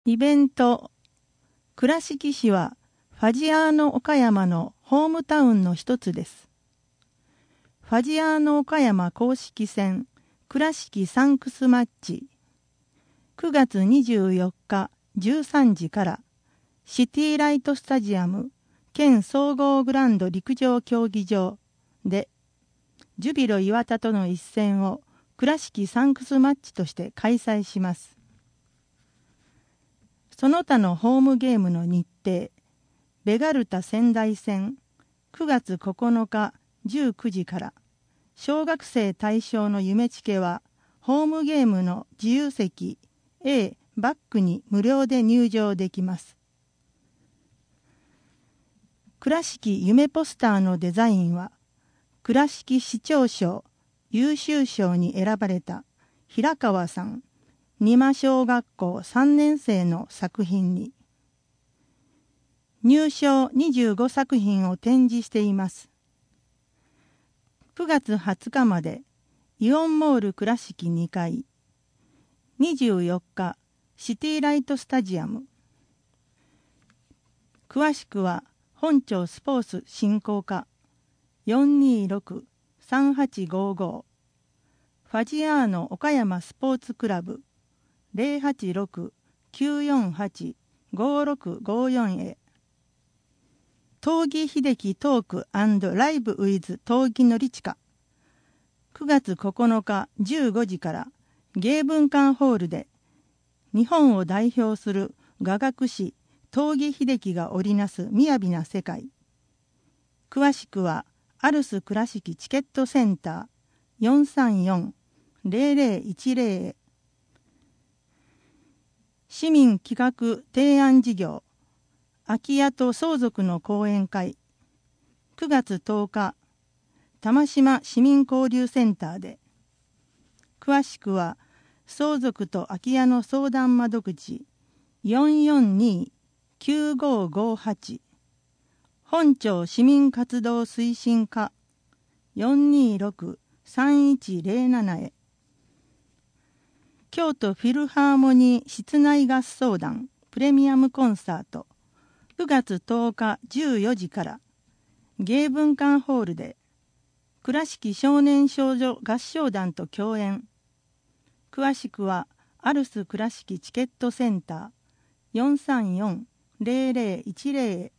イベント。倉敷市はファジアーノ岡山のホームタウンの一つです。ファジアーノ岡山公式戦倉敷サンクスマッチ9月24日13時からシティライトスタジアム県総合グランド陸上競技場でジュビロ磐田との一戦を倉敷サンクスマッチとして開催します。その他のホームゲームの日程、ベガルタ仙台戦9月9日19時から、小学生対象の夢チケは、ホームゲームの自由席 A バックに無料で入場できます。倉敷夢ポスターのデザインは、倉敷市長賞優秀賞に選ばれた平川さん、仁摩小学校3年生の作品に、入賞25作品を展示しています。9月20日までイオンモール倉敷2階、24日シティライトスタジアム。詳しくは本庁スポーツ振興課 426-3855 ファジアーノ岡山スポーツクラブ086-948-5654 へ。東儀秀樹トーク&ライブウィズ東儀のりちか9月9日15時から芸文館ホールで日本を代表する雅楽師東儀秀樹が織りなす雅な世界。詳しくはアルス倉敷チケットセンター 434-0010 へ。市民企画提案事業空き家と相続の講演会9月10日玉島市民交流センターで。詳しくは相続と空き家の相談窓口 442-9558 本庁市民活動推進課 426-3107 へ。京都フィルハーモニー室内合奏団プレミアムコンサート9月10日14時から芸文館ホールで倉敷少年少女合唱団と共演。詳しくはアルス倉敷チケットセンター 434-0010 へ。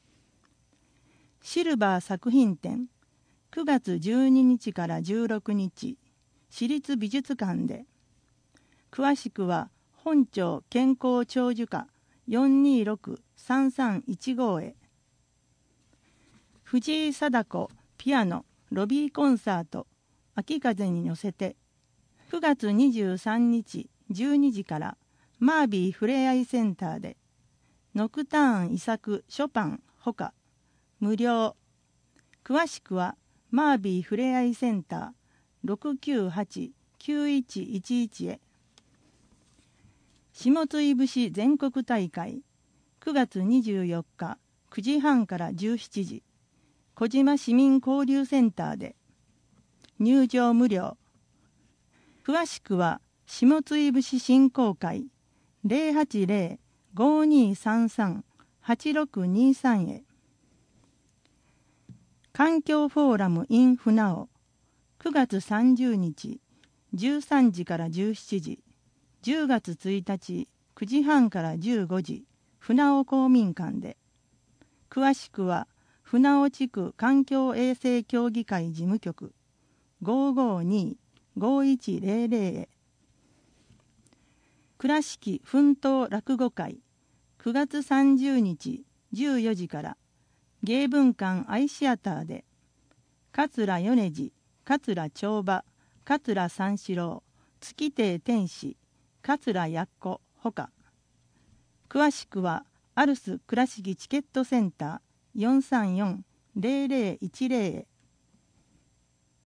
シルバー作品展9月12日から16日市立美術館で。詳しくは本庁健康長寿課 426-3315 へ。藤井貞子ピアノロビーコンサート秋風に乗せて9月23日12時からマービーふれあいセンターでノクターン遺作ショパンほか無料。詳しくはマービーふれあいセンター 698-9111 へ。下津井節全国大会9月24日9時半から17時小島市民交流センターで。入場無料。詳しくは下津井節振興会 080-5233-8623 へ。環境フォーラム in 船尾9月30日13時から17時10月1日9時半から15時船尾公民館で。詳しくは船尾地区環境衛生協議会事務局 552-5100 へ。倉敷奮闘落語会9月30日14時から芸文館アイシアターで桂米次、桂長馬、桂三四郎、月亭天使、桂やっこほか。詳しくはアルス倉敷チケットセンター 434-0010 へ。